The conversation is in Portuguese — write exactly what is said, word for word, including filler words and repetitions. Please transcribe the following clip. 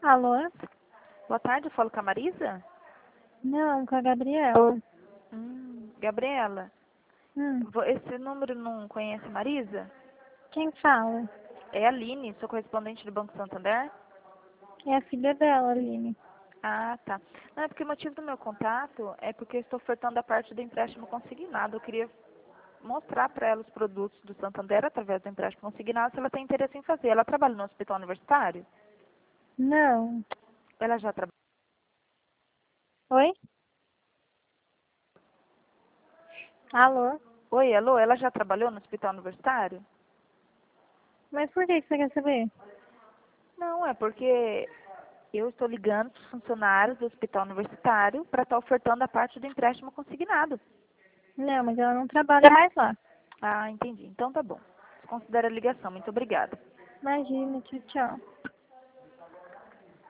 Alô? Boa tarde, eu falo com a Marisa? Não, com a Gabriela. Hum, Gabriela, Hum, vo- esse número não conhece a Marisa? quem fala? É a Aline, sou correspondente do Banco Santander? É a filha dela, Aline. Ah, tá. Não, é porque o motivo do meu contato é porque eu estou ofertando a parte do empréstimo consignado. Eu queria mostrar para ela os produtos do Santander através do empréstimo consignado, se ela tem interesse em fazer. Ela trabalha no hospital universitário? Não. Ela já trabalha? Oi? Alô? Oi, alô, ela já trabalhou no hospital universitário? Mas por que que você quer saber? Não, é porque eu estou ligando para os funcionários do hospital universitário para estar ofertando a parte do empréstimo consignado. Não, mas ela não trabalha mais lá. Ah, entendi. Então tá bom. Considera a ligação. Muito obrigada. Imagina, tchau, tchau.